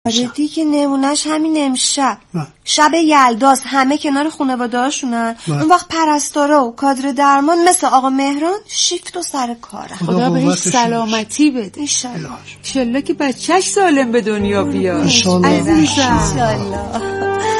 آره دیگه نمونهش همین امشب شب یلداست، همه کنار خانواده‌هاشونن. اون وقت پرستارا و کادر درمان مثل آقا مهران شیفت و سر کارن. خدا بهش سلامتی بده انشالله که بچهش سالم به دنیا بیاد انشالله.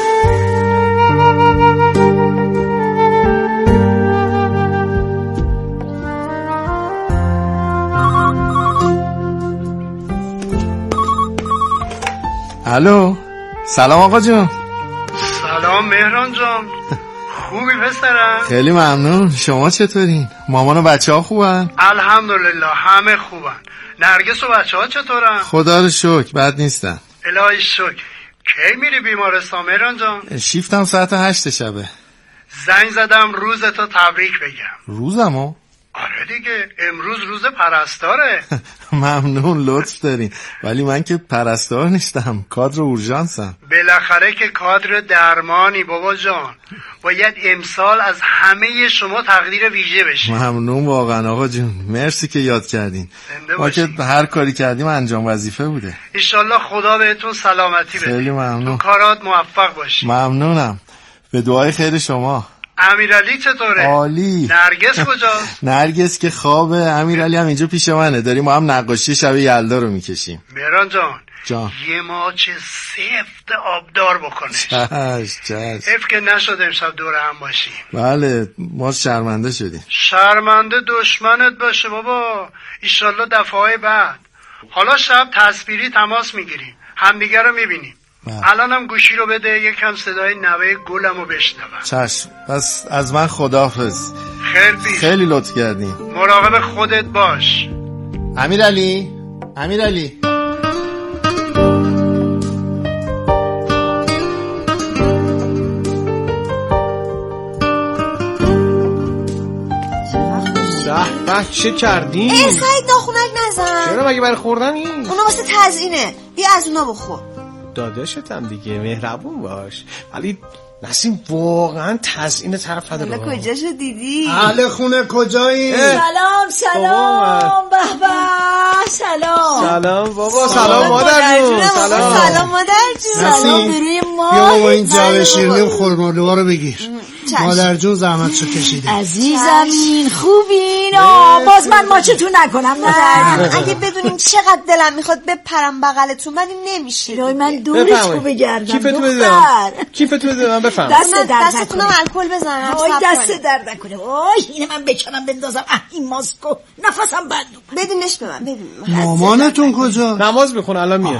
الو، سلام آقا جون. سلام مهران جان، خوبی پسرم؟ خیلی ممنون. شما چطورین؟ مامان و بچه ها خوبن؟ الحمدلله همه خوبن. نرگس و بچه ها چطورن؟ خدا رو شکر بد نیستن. الهی شکر. کی میری بیمارستان مهران جان؟ شیفتم ساعت 8 شبه. زنگ زدم روزتو تبریک بگم. روزمو؟ آره دیگه، امروز روز پرستاره. ممنون، لطف دارین، ولی من که پرستار نیستم، کادر اورژانسم. بالاخره که کادر درمانی بابا جان، باید امسال از همه شما تقدیر ویژه بشه. ممنون واقعا آقا جون، مرسی که یاد کردین. ما که هر کاری کردیم انجام وظیفه بوده. انشالله خدا بهتون سلامتی بده. خیلی ممنون. تو کارات موفق باشی. ممنونم، به دعای خیر شما. امیرعلی چطوره؟ عالی. نرگس کجاست؟ نرگس که خوابه، امیرعلی هم اینجا پیش منه، داریم ما هم نقاشی شب یلدا رو میکشیم. مهران جان یه ماچ سفت آبدار بکنه. چشم. اف که نشد امشب دور هم باشیم. بله، ما شرمنده شدیم. شرمنده دشمنت باشه بابا، ایشالله دفعه بعد. حالا شب تصویری تماس میگیریم، همدیگه رو میبینیم. الانم گوشی رو بده، یکم صدای نوه گلم رو بشنوم. چشم، پس از من خداحافظ. خیلی لطف کردین. مراقب خودت باش. امیرعلی به چه کردین؟ سعید ناخونک نزن. چرا مگه برای خوردن این؟ اونا واسه تزیینه، بیا از اونا بخور. داداشتم دیگه، مهربون باش. ولی نسیم واقعا تزیین طرف نداره. حالا کجاشو دیدی؟ اهل خونه کجایی؟ سلام به سلام بابا. سلام مادر جون. سلام مادر جون. سلام بروی ما. بیا بابا این جعبه شیرینی خرمالوها رو بگیر. مادر جون زحمتشو کشیده. عزیزم این خوبین. باز من ماچتون نکنم مادر. اگه بدونیم چقدر دلم میخواد بپرم بغلتون ولی نمیشه. الهی من دورش رو بگردم. کیفتو بده من بفهم. دستتونم الکل بزنم. دست درد نکنه. اینه من بکنم بندازم. این ماسکو نفسم بند. بدینش به من. مامانتون کجا؟ نماز میخونه الان میاد.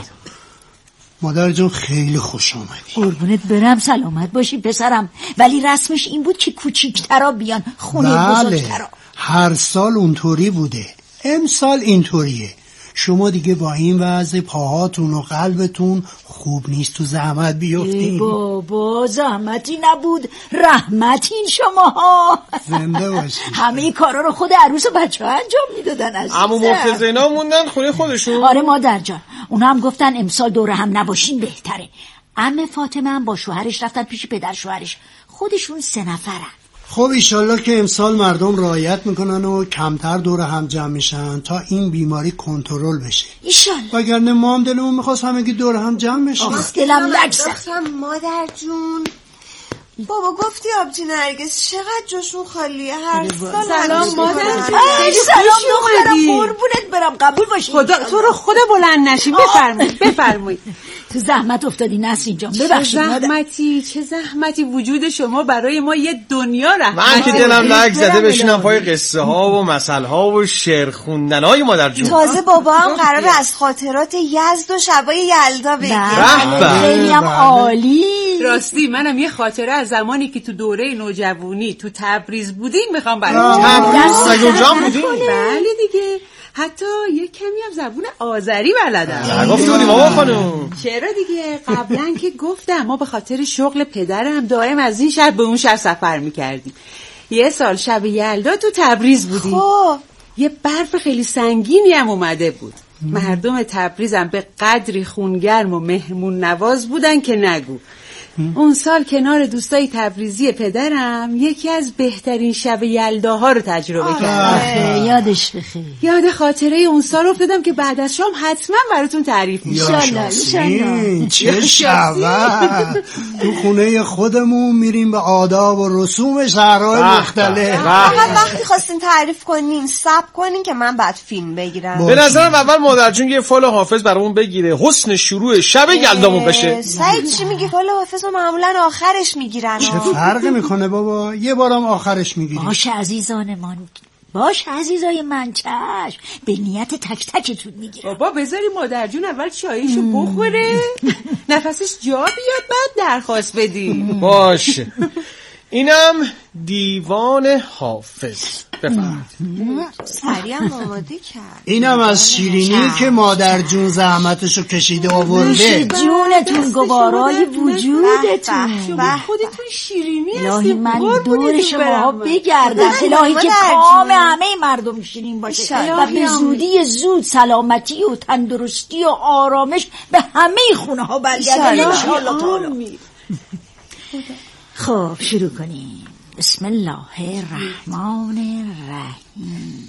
مادر جون خیلی خوش اومدی. قربونت برم، سلامت باشی پسرم. ولی رسمش این بود که کوچیک‌ترا بیان، خونه بزرگترا. هر سال اونطوری بوده، امسال اینطوریه. شما دیگه با این وضع پاهاتون و قلبتون خوب نیست تو زحمت بیفتین. بابا زحمتی نبود، رحمتین شماها. زنده باشی. همه کارا رو خود عروس و بچه ها انجام میدادن. عمو مرتضینا موندن خونه خودشون. آره مادر جان، اونا هم گفتن امسال دور هم نباشین بهتره. عمه فاطمه هم با شوهرش رفتن پیش پدر شوهرش، خودشون 3 نفرن. خب ایشالله که امسال مردم رعایت میکنن و کمتر دور هم جمع میشن تا این بیماری کنترل بشه. ایشالله. وگرنه ما هم دلمون میخواست همگی دور هم جمع بشن. دلم لگزم. مادر جون بابا گفتی آبجی نرگس چقدر جاشون خالیه هر سال. سلام مادر جون. سلام دخترم، قربونت برم، قبول باشی. خدا تو رو خدا بلند نشین. بفرمایید. تو زحمت افتادی نسرین جان، ببخشید. چه زحمتی وجود شما برای ما یه دنیا رحمت. من که دلم لگ زده بشینم پای قصه ها و مسئله ها و شعر خوندن های مادر جون. تازه بابا هم قراره از خاطرات یزد و شبای یلدا بگه. خیلی هم عالی. راستی منم یه خاطره از زمانی که تو دوره نوجوانی تو تبریز بودیم میخوام براتون. تبریز اونجا بودیم؟ بله دیگه، حتی یه کمی هم زبون آذری بلدم. نگفتی بودی بابا خانم؟ چرا دیگه، قبلا که گفتم ما به خاطر شغل پدرم دائم از این شهر به اون شهر سفر میکردیم. یه سال شب یلدا تو تبریز بودیم. یه برف خیلی سنگینی هم اومده بود. مردم تبریزم به قدری خونگرم و مهمون نواز بودن که نگو. اون سال کنار دوستای تبریزی پدرم یکی از بهترین شب یلداها رو تجربه کردم. یادش بخیر. یاد خاطره اون سال افتادم که بعد از شام حتما براتون تعریف می‌کنم. انشالله. چه شبه تو خونه خودمون میریم به آداب و رسوم شهرهای مختلف. فقط وقتی خواستین تعریف کنین صبر کنین که من بعد فیلم بگیرم. به نظرم اول مادر جون یه فال حافظ برامون بگیره، حسن شروع شب یلدامون بشه. سعید چی میگی؟ فال حافظ رو معمولا آخرش میگیرن. چه فرقی میکنه بابا؟ یه بارم آخرش میگیریم. باشه عزیزان من، باش عزیزای من، چشم به نیت تک تکتون میگیرم. بابا بذاری مادر جون اول چایشو بخوره نفسش جا بیاد بعد درخواست بدی. باشه. اینم دیوان حافظ. بفرمایید. سریع آماده کرد. اینم از شیرینی که مادر جون زحمتشو کشیده آورده. جونتون گوارای وجودتون. خودتون شیرینی هستید. الهی من دور شما بگردم، الهی که کام همه مردم شیرین باشه و به زودی زود سلامتی و تندرستی و آرامش به همه خونه ها برگرده انشاءالله تعالی. خب شروع کنیم. بسم الله الرحمن الرحیم.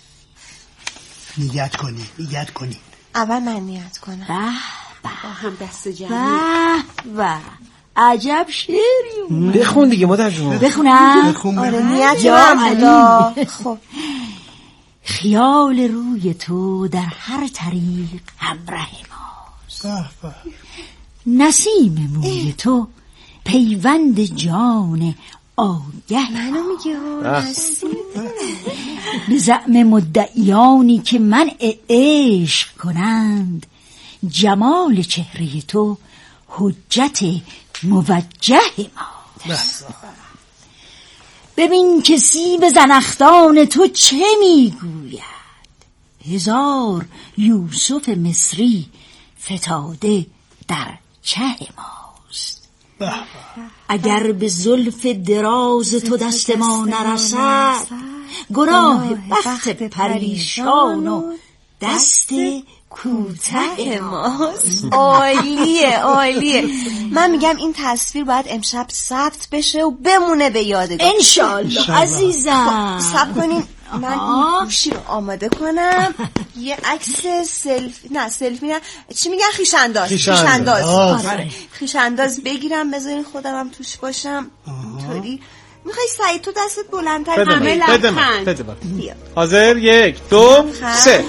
نیت کنی. اول من نیت کنم. با هم دست جمعی. به عجب شعری. بخون دیگه مادر جون. بخونم؟ آره نیت من. خب خیال روی تو در هر طریق همراه ماست. نسیم موی تو پیوند جان آگه منو میگه به زعم مدعیانی که منع عشق کنند جمال چهره تو حجت موجه ماست. ببین که سیب زنخدان تو چه میگوید، هزار یوسف مصری فتاده در چه ماست. اگر به زلف دراز تو دست ما نرسد، گناه بخت پریشان و دست کوته ماست. عالیه. من میگم این تصویر باید امشب ثبت بشه و بمونه به یادگار. انشالله عزیزم. صبر کنین من این گوشی رو آماده کنم. یه عکس سلفی نه چی میگن، خیشانداز. آره خیشانداز بگیرم بذارین خودم هم توش باشم. اینطوری میخوای سعید تو دستت بلندتر همه لبخند بده. حاضر 1 2 3.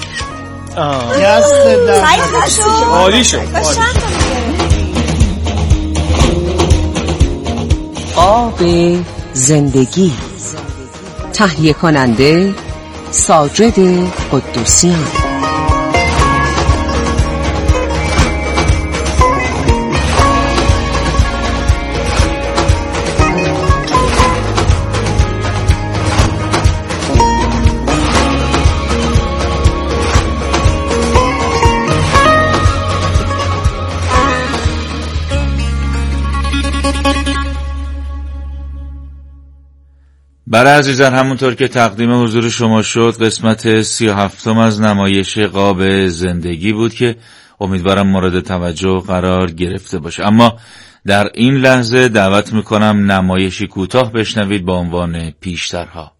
عالی شد. آب زندگی. تهیه کننده ساجد قدوسیان. برای عزیزان همونطور که تقدیم حضور شما شد قسمت 37 از نمایش قاب زندگی بود که امیدوارم مورد توجه قرار گرفته باشه. اما در این لحظه دعوت میکنم نمایشی کوتاه بشنوید با عنوان پیشترها.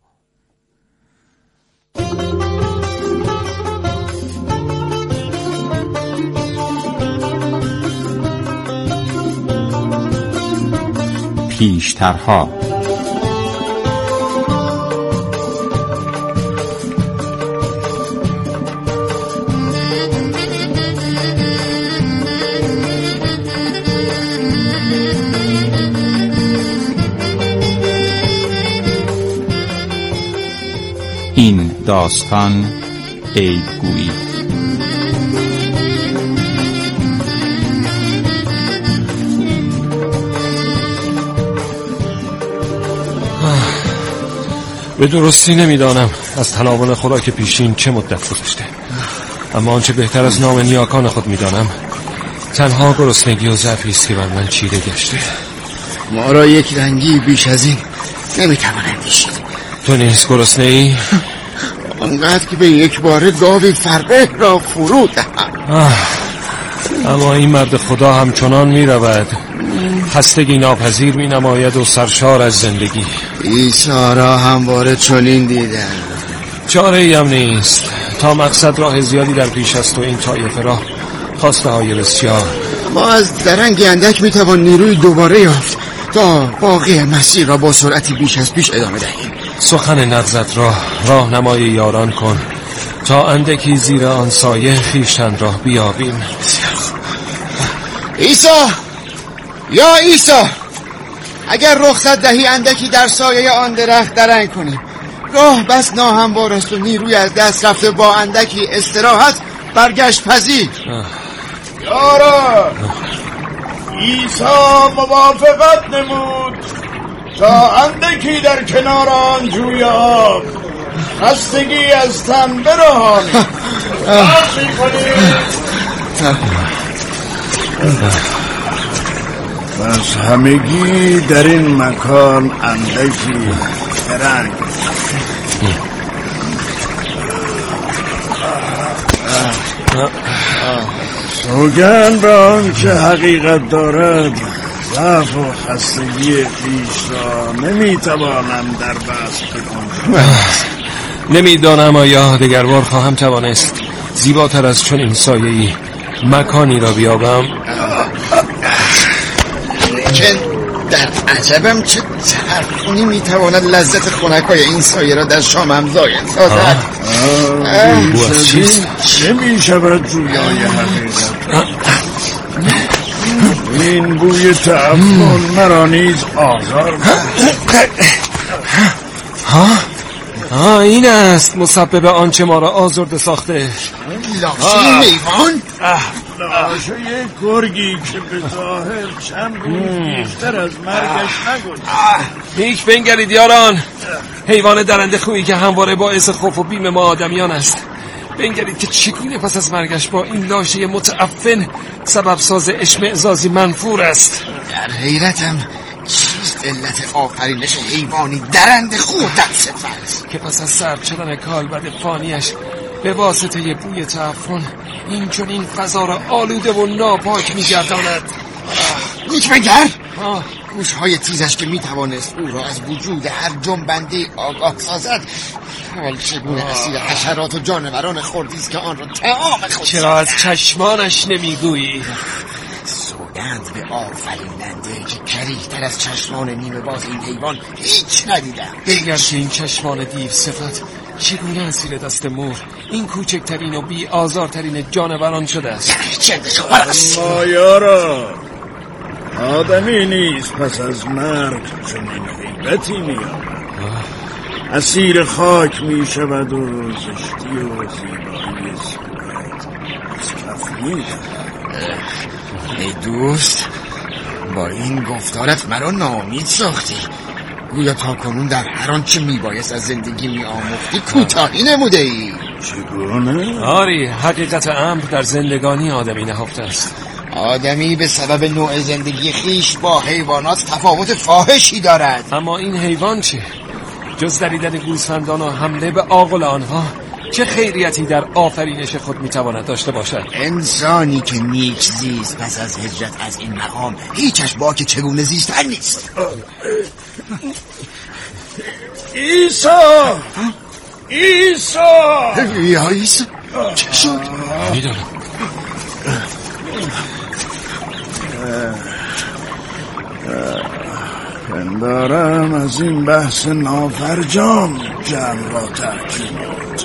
پیشترها. این داستان عیبگویی. به درستی نمیدانم از تناول خوراک پیشین چه مدت گذشته، اما آنچه بهتر از نام نیاکان خود میدانم تنها گرسنگی و ضعفی است که بر من چیره گشته. ما را یک رنگی بیش از این نمیتوانم کشید. تو نیز گرسنه ای؟ آنقدر که به یک بار گاوی فربه را فرو دهم. اما این مرد خدا همچنان می رود، خستگی ناپذیر می نماید و سرشار از زندگی. عیسی را همواره چنین دیدم. چاره ای هم نیست. تا مقصد راه زیادی در پیش است و این طایفه را خواسته های بسیار. ما از درنگ اندک می توان نیروی دوباره یافت تا باقی مسیر را با سرعتی بیش از پیش ادامه دهیم. سخن نغزت را راهنمای یاران کن تا اندکی زیر آن سایه خویشتن را بیابیم. عیسی، یا عیسی، اگر رخصت دهی اندکی در سایه آن درخت درنگ کنیم. راه بس ناهموار است و نیروی از دست رفته با اندکی استراحت برگشت پذیر. یاران، عیسی موافقت نمود تا اندکی در کنار آن جوی آب خستگی از تن برهانیم. راضی کنید؟ پس همگی در این مکان اندکی درنگ. سوگند به آن که حقیقت دارد، ضعف و خستگی خویش را نمیتوانم در بست بکنم. نمیدانم آیا دگربار خواهم توانست زیباتر از چنین سایه‌ای مکانی را بیابم. لیکن در عجبم چه ترخونی میتواند لذت خنکای این سایه را در شامم زاید سازد. چه میشود جویای حقیقت؟ این بوی تعفن مرا نیز آزار این است مسبب آنچه ما را آزرده ساخته. لاشه حیوان؟ لاشه یک گرگی که به ظاهر چند روز بیشتر از مرگش نگذشت. نیک بنگرید یاران، حیوان درنده خویی که همواره باعث خوف و بیم ما آدمیان است. بنگرید که چگونه پس از مرگش با این لاشه متعفن سبب ساز اشمئزازی منفور است. در حیرتم چیست علت آفرینش حیوانی درنده خود در صفت که پس از سرد شدن کالبد فانیش به واسطه بوی تعفن این چنین فضا را آلوده و ناپاک می‌گرداند. نیک بنگر، گوش‌های تیزش که میتوانست او را از وجود هر جنبنده آگاه سازد، حال چگونه اسیر حشرات و جانوران خردیست که آن را طعام خود. چرا از چشمانش نمیگویی؟ سوگند به آفریننده که کریه‌تر از چشمان نیمه باز این حیوان هیچ ندیدم. بگر که این چشمان دیو صفت چگونه اسیر دست مور این کوچکترین و بی آزارترین جانوران شده است. اما یارا، آدمی نیست پس از مرگ چنین حیبتی می‌یابد. اسیر خاک میشود و زشتی و زیبایی صورت از کف می‌دهد. ای دوست، با این گفتارت مرا ناامید ساختی. گویا تا کنون در هر آنچه میبایست از زندگی میآموختی کوتاهی نموده ای. چگونه؟ آری، حقیقت امر در زندگانی آدمی نهفته است. آدمی به سبب نوع زندگی خیش با حیوانات تفاوت فاحشی دارد. اما این حیوان چه؟ جز دریدن گوسفندان و حمله به عاقل آنها چه خیریتی در آفرینش خود میتواند داشته باشد؟ انسانی که نیک زیست پس از هجرت از این مقام هیچش با که چگونه زیستن نیست. عیسی! عیسی! یا عیسی؟ چه شد؟ میدونم. پندارم از این بحث نافرجام جمع را تحکیمید.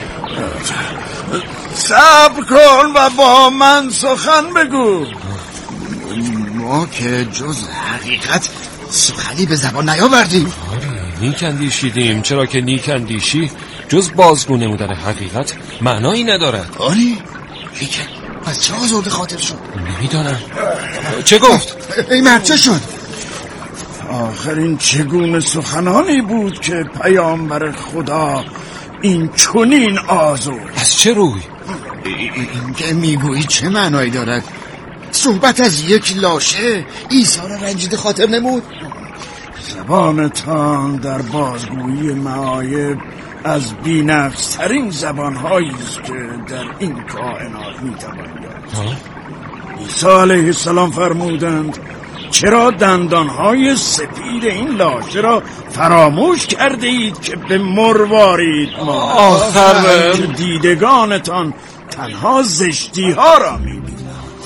صبر کن و با من سخن بگو. ما که جز حقیقت سخنی به زبان نیاوردیم. نیک اندیشیدیم، چرا که نیک اندیشی جز بازگو نمودن حقیقت معنایی ندارد. آری؟ لیکن پس چه آزرده خاطر شد؟ نمیدانم. چه گفت؟ ای مرد چه شد؟ آخرین چگونه سخنانی بود که پیامبر خدا این چنین آزرد؟ از چه روی؟ این که میگویی چه معنایی دارد؟ صحبت از یک لاشه عیسی را رنجیده خاطر نمود؟ زبانتان در بازگویی معایب از بی‌نقص‌ترین زبان‌هایی است که در این کائنات می‌توان یافت. عیسی علیه السلام فرمودند چرا دندانهای سپید این لاشه را فراموش کرده اید که به مروارید ما آخر که دیدگانتان تنها زشتی ها را می‌بینند.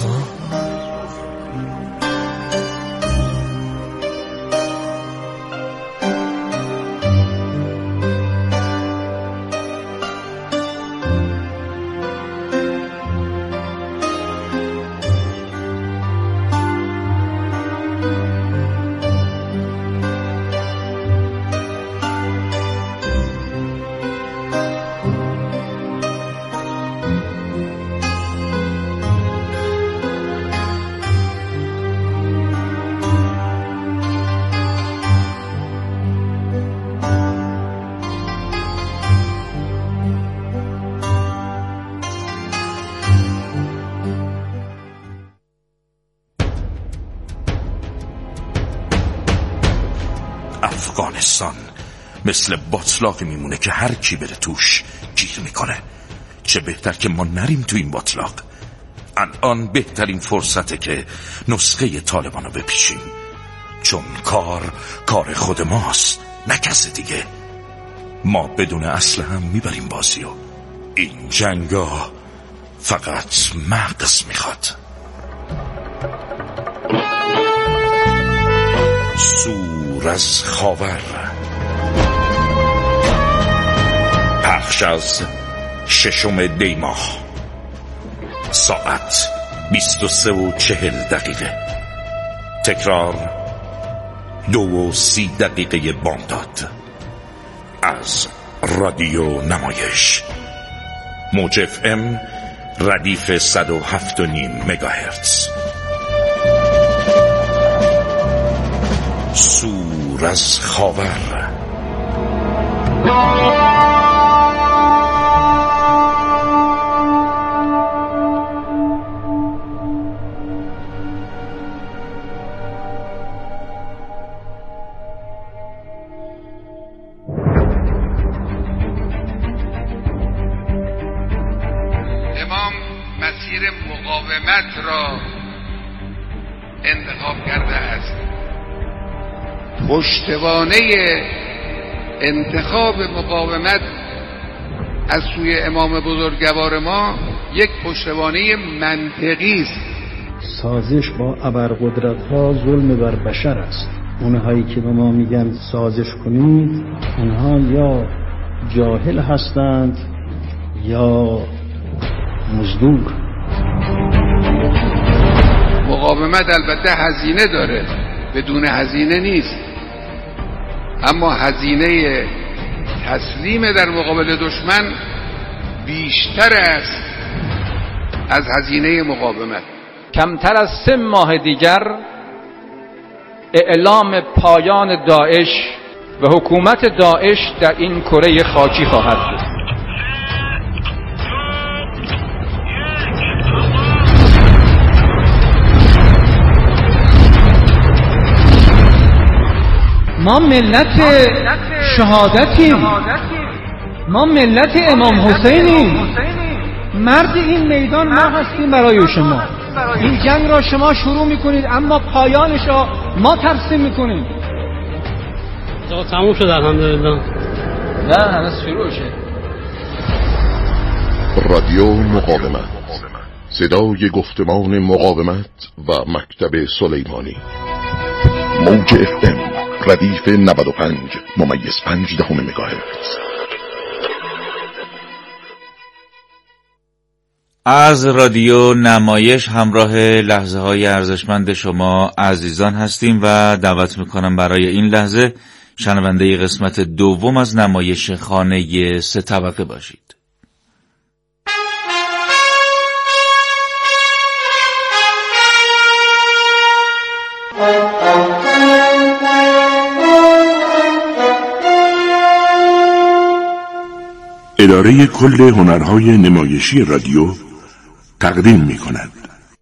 افغانستان مثل باتلاقی میمونه که هر کی بره توش گیر میکنه. چه بهتر که ما نریم تو این باتلاق. الان بهترین فرصته که نسخه طالبان رو بپیشیم، چون کار خود ماست نه کس دیگه. ما بدون اسلحه هم میبریم بازیو. این جنگا فقط مغز میخواد. سور از خاور، پخش از 6 دی ماه، ساعت 23:40. تکرار 2:30 بامداد. از رادیو نمایش، موج FM ردیف 107.5 مگاهرتز. سور از خاور. امام مسیر مقاومت را انتخاب کرده است. پشتوانه انتخاب مقاومت از سوی امام بزرگوار ما یک پشتوانه منطقی است. سازش با ابرقدرت‌ها ظلم بر بشر است. اونهایی که به ما میگن سازش کنید، اونها یا جاهل هستند یا مزدور. مقاومت البته هزینه داره، بدون هزینه نیست، اما هزینه تسلیم در مقابل دشمن بیشتر است از هزینه مقاومت. کمتر از 3 ماه دیگر اعلام پایان داعش و حکومت داعش در این کره خاکی خواهد بود. ما ملت شهادتیم، ما ملت امام حسینیم. مرد این میدان ما هستیم برای شما. این جنگ را شما شروع میکنید اما پایانش را ما ترسیم میکنیم. تموم شد الحمدلله. نه هنوز شروع شد. رادیو مقاومت، صدای گفتمان مقاومت و مکتب سلیمانی. موج FM ردیف 95.5 مگاهرتز. از رادیو نمایش همراه لحظه های ارزشمند شما عزیزان هستیم و دعوت میکنم برای این لحظه شنونده قسمت دوم از نمایش خانه 3 طبقه باشید. اداره کل هنرهای نمایشی رادیو تقدیم می کند.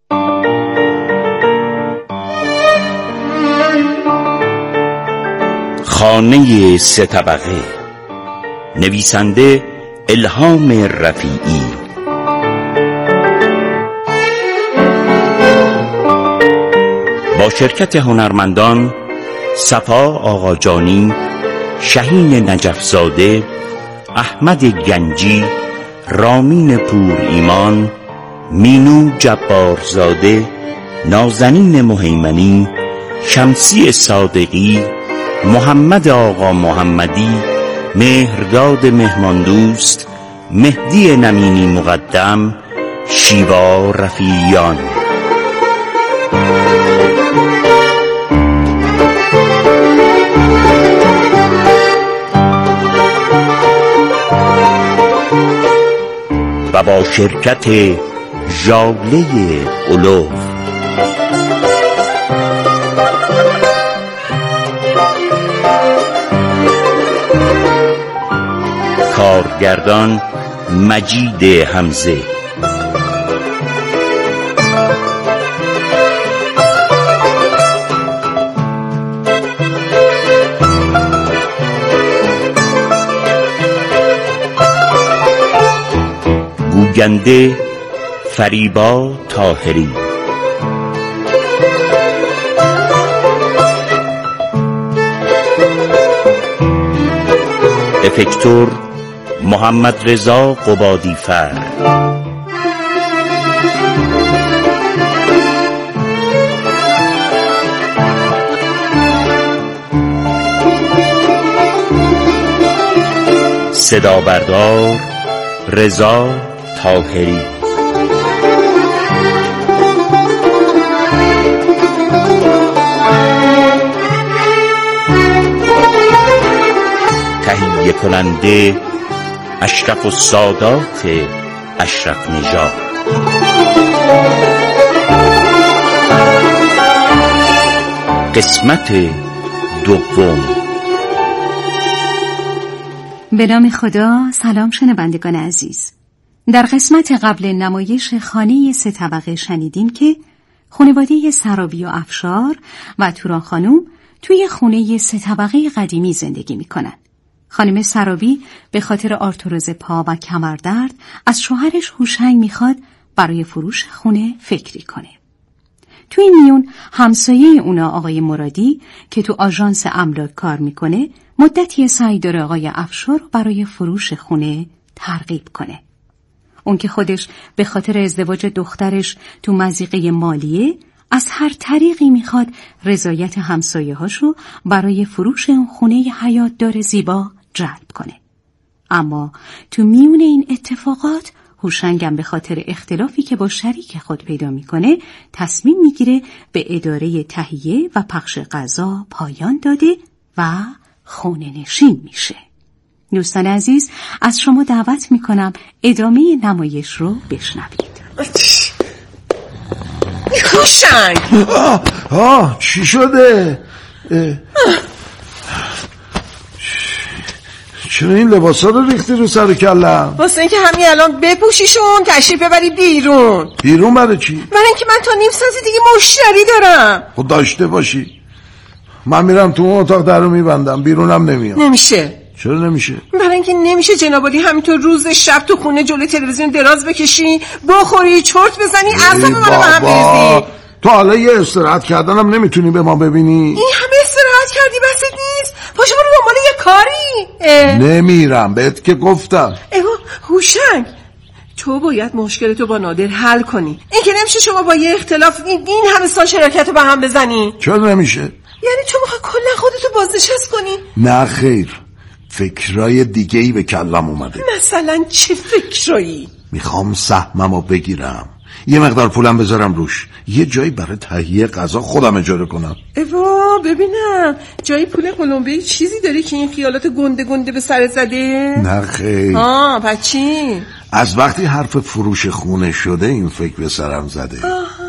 خانه 3 طبقه، نویسنده الهام رفیعی، با شرکت هنرمندان صفا آقاجانی، شهین نجفزاده، احمد گنجی، رامین پور ایمان، مینو جبارزاده، نازنین مهیمنی، شمسی صادقی، محمد آقا محمدی، مهرداد مهماندوست، مهدی نمینی مقدم، شیوا رفیعیان. و با شرکت ژاله علوف. کارگردان مجید حمزه. گوینده فریبا طاهری. افکتور محمد رضا قبادیفر. صدا بردار رضا طاهری. تهیه کننده اشرف السادات اشرف نژاد. قسمت دوم. به نام خدا. سلام شنوندگان عزیز. در قسمت قبل نمایش خانه 3 طبقه شنیدیم که خانواده سرابی و افشار و توران خانم توی خونه 3 طبقه قدیمی زندگی میکنن. خانم سرابی به خاطر آرتروز پا و کمردرد از شوهرش هوشنگ میخواد برای فروش خونه فکری کنه. توی این میون همسایه اونا آقای مرادی که تو آژانس املاک کار میکنه مدتی سعی داره آقای افشار برای فروش خونه ترغیب کنه. اون که خودش به خاطر ازدواج دخترش تو مضیقه مالیه از هر طریقی میخواد رضایت همسایه‌هاشو برای فروش اون خونه حیاتدار زیبا جلب کنه. اما تو میون این اتفاقات هوشنگم به خاطر اختلافی که با شریک خود پیدا میکنه تصمیم میگیره به اداره تهیه و پخش غذا پایان داده و خونه نشین میشه. دوستان عزیز، از شما دعوت میکنم ادامه نمایش رو بشنوید. هوشنگ چی شده؟ چرا این لباسا رو ریختی رو سر کلم؟ واسه اینکه همین الان بپوشیشون تشریف ببری بیرون. بیرون برای چی؟ برای اینکه من تا نیم ساعت دیگه مشتری دارم. خب داشته باشی. من میرم تو اون اتاق در رو میبندم، بیرونم نمیام. نمیشه. چرا نمیشه؟ برای اینکه نمیشه جنابالی همینطور روز شب تو خونه جلوی تلویزیون دراز بکشی، بخوری، چرت بزنی، اعصاب منو به هم بریزی. تو حالا یه استراحت کردنم نمیتونی به ما ببینی؟ این همه استراحت کردی بست نیست؟ پاشو برو دنبال یه کاری. نمیرم، بهت که گفتم. هوشنگ، تو باید مشکلتو با نادر حل کنی. این که نمیشه شما با یه اختلاف این همه سال شراکت به هم بزنی. چرا نمیشه؟ یعنی تو میخوای کلا خودتو بازنشست کنی؟ نه خیر، فکرای دیگه‌ای به کلم اومده. مثلا چه فکرایی؟ میخوام سهممو بگیرم، یه مقدار پولم بذارم روش، یه جایی برای تهیه غذا خودم اجاره کنم. ببینم جایی پول قلمبه‌ای چیزی داری که این خیالات گنده گنده به سرت زده؟ نه خیر. پس چی؟ از وقتی حرف فروش خونه شده این فکر به سرم زده.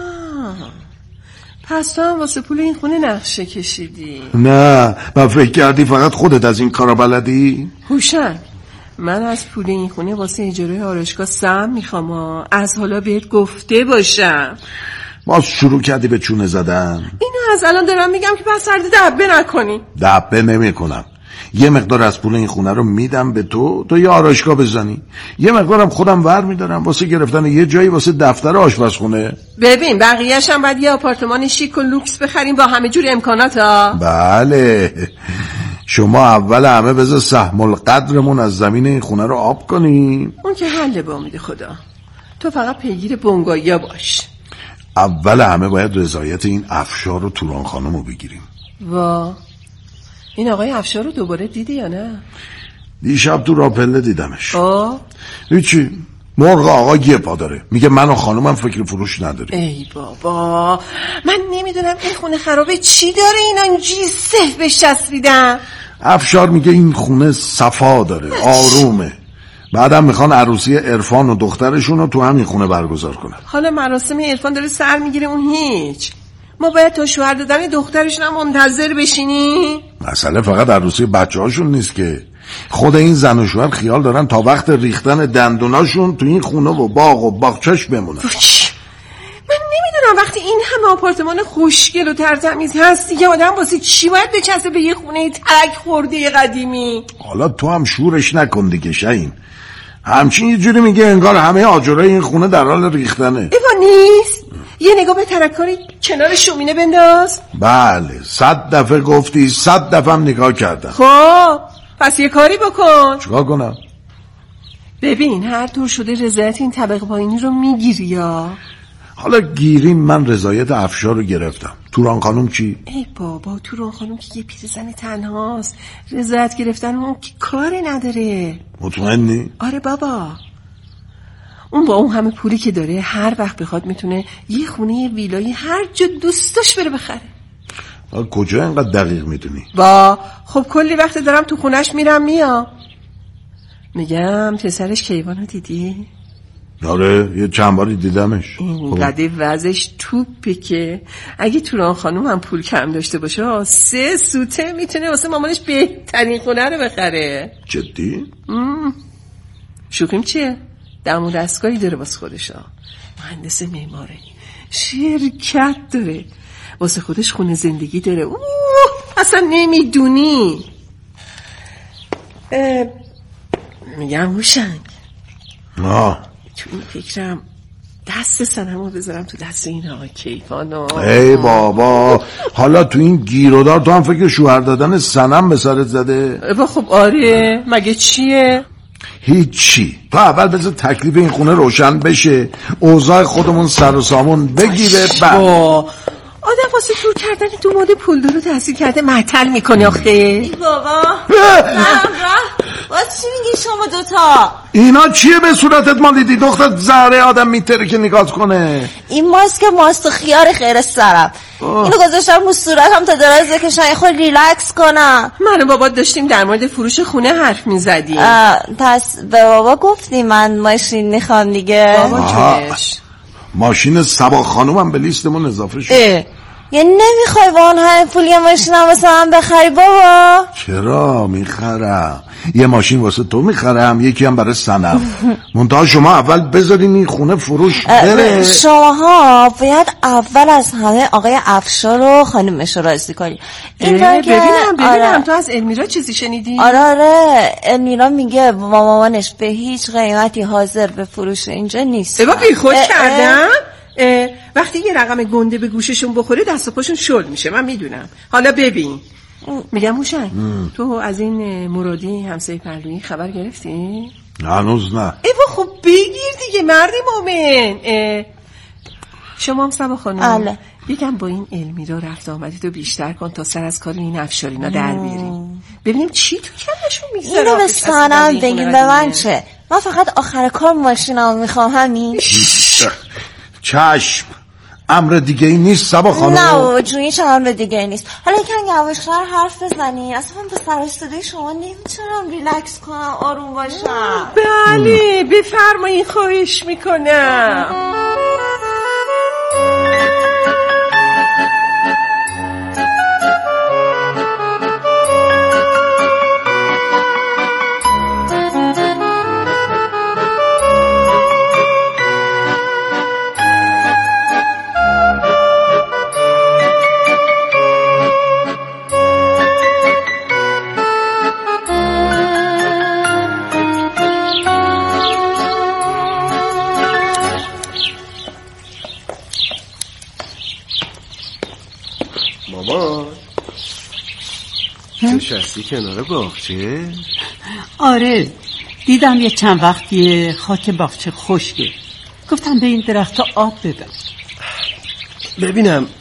پس تو هم واسه پول این خونه نقشه کشیدی؟ نه، من فکر کردی فقط خودت از این کارا بلدی؟ هوشنگ، من از پول این خونه واسه اجاره آرایشگاه سهم میخوام، از حالا بهت گفته باشم. باز شروع کردی به چونه زدن؟ اینو از الان دارم میگم که پس سرد دبه نکنی. دبه نمی کنم. یه مقدار از پول این خونه رو میدم به تو یه آرایشگاه بزنی، یه مقدارم خودم ور میدارم واسه گرفتن یه جایی واسه دفتر آشپزخونه. ببین بقیه‌اش هم باید یه آپارتمان شیک و لوکس بخریم با همه جور امکانات ها. بله شما اول همه بذار سهم القدرمون از زمین این خونه رو آب کنیم. اون که حله به امید خدا، تو فقط پیگیر بنگاهیا باش. اول همه باید رضایت این افشار و توران خانم رو بگیریم. وا این آقای افشار رو دوباره دیدی یا نه؟ دیشب تو راپله دیدمش. هیچی، مرغ آقا یه پا داره، میگه من و خانومم فکر فروش نداریم. ای بابا من نمیدونم این خونه خرابه چی داره اینا اینجوری صف بهش چسبیدن. افشار میگه این خونه صفا داره، آرومه، بعدم میخوان عروسی عرفان و دخترشون رو تو همین خونه برگزار کنن. حالا مراسم عرفان داره سر میگیره اون هیچ، ما باید تا شوهر دادن دخترشون هم منتظر بشینی؟ مسئله فقط عروسی بچه هاشون نیست که، خود این زن و شوهر خیال دارن تا وقت ریختن دندوناشون تو این خونه و باغ و باغچه‌اش بمونن. من نمیدونم وقتی این همه آپارتمان خوشگل و ترتمیز هست دیگه آدم واسه چی باید بچسبه به یه خونه ترک خورده قدیمی؟ حالا تو هم شورش نکن دیگه شاهین، همچین یه جوری میگه انگار همه آجرای این خونه در حال ریختنه. ایوا نیست؟ یه نگاه به ترکاری کنار شومینه بنداز. بله 100 دفعه گفتی، 100 دفعه هم نگاه کردم. خب پس یه کاری بکن. چیکار کنم؟ ببین هر طور شده رضایت این طبقه پایینی رو میگیری یا؟ حالا گیریم من رضایت افشار رو گرفتم، توران خانم چی؟ ای بابا توران خانم که یه پیرزن تنهاست، رضایت گرفتن اون که کاری نداره. مطمئنی؟ آره بابا، اون با اون همه پولی که داره هر وقت بخواد میتونه یه خونه ویلایی هر جا دوست داشت بره بخره. کجا اینقدر دقیق میدونی؟ خب کلی وقت دارم تو خونش میرم میام. میگم پسرش کیوانو دیدی؟ آره یه چند باری دیدمش. اینقدر وضعش توپه که اگه توران خانوم هم پول کم داشته باشه 3 سوته میتونه واسه مامانش بهترین خونه رو بخره. جدی؟ شوخیم چیه؟ دم و دستگاهی داره واسه خودش، مهندس معماره، شرکت داره، واسه خودش خونه زندگی داره. اصلا نمیدونی. میگم هوشنگ تو این فکرم دست سنمو بذارم تو دست این آقای کیوانو. ای بابا حالا تو این گیرودار تو هم فکر شوهر دادن سنم به سرت زده؟ خب آره مگه چیه؟ هیچی، تو اول بذار تکلیف این خونه روشن بشه، اوضاع خودمون سر و سامون بگیره. آدم واسه جور کردن دو ماده پولدار رو تحصیل کرده معطل میکنه آخه. ای بابا واسه چی میگی شما دوتا؟ اینا چیه به صورتت مالیدی؟ دختر زهره آدم میتره که نگات کنه. این ماست و خیار خیر سرم، اینو گذاشتم رو صورتم تا دراز بکشم خود ریلکس کنم. من و بابا داشتیم در مورد فروش خونه حرف میزدیم. پس به بابا گفتی من ماشین میخوام دیگه. بابا جونش ماشین سبا خانومم به لیستمون اضافه شد. یعنی نمیخوای با اون همه پول یه ماشین هم واسه من بخری بابا؟ چرا میخرم، یه ماشین واسه تو میخرم، یکی هم برای سنم. منتها شما اول بذارین این خونه فروش بره. شماها باید اول از همه آقای افشار و خانمش رو راضی کنی. ببینم تو از المیرا چیزی شنیدی؟ آره المیرا میگه با مامانش به هیچ قیمتی حاضر به فروش اینجا نیست. بی خود کردن؟ وقتی یه رقم گنده به گوششون بخوره دست و پاشون شل میشه، من میدونم. حالا ببین میگم هوشنگ تو از این مرادی همسایه پهلویی خبر گرفتی؟ هنوز نه. خب بگیر دیگه مردی مومن. شما هم سبا خانم یکم با این المیرا رفت آمدی تو بیشتر کن تا سر از کار این افشارینا در بیاریم، ببینیم چی تو کلشون میگذاره. اینو به سنم بگیم به من چه؟ من فقط آخر کار ماشینمو میخوام همین. چشم، امر دیگه ای نیست سبا خانم. نه بابا جون هیچ امر دیگه ای نیست. حالا یکم یواشتر حرف بزنی، اصلا من با سر صدای شما نمیتونم ریلکس کنم آروم باشم. بله بفرمایید خواهش میکنم. مامان نشستی کنار باغچه؟ آره، دیدم یه چند وقتیه خاک باغچه خشکه، گفتم به این درخت آب بدم. ببینم